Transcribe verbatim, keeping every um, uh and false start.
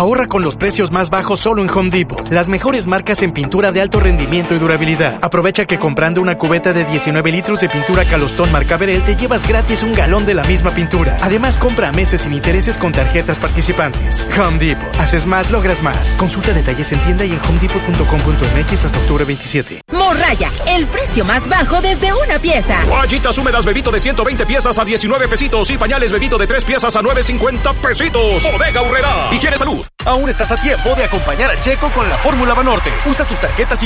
Ahorra con los precios más bajos solo en Home Depot. Las mejores marcas en pintura de alto rendimiento y durabilidad. Aprovecha que comprando una cubeta de diecinueve litros de pintura Calostón marca Verel te llevas gratis un galón de la misma pintura. Además, compra a meses sin intereses con tarjetas participantes. Home Depot. Haces más, logras más. Consulta detalles en tienda y en home depot punto com punto m x hasta octubre veintisiete. Morraya, el precio más bajo desde una pieza. Toallitas húmedas Bebito de ciento veinte piezas a diecinueve pesitos y pañales Bebito de tres piezas a nueve cincuenta pesitos. Bodega Aurrerá. ¿Y quieres salud? Aún estás a tiempo de acompañar a Checo con la Fórmula Banorte. Usa tus tarjetas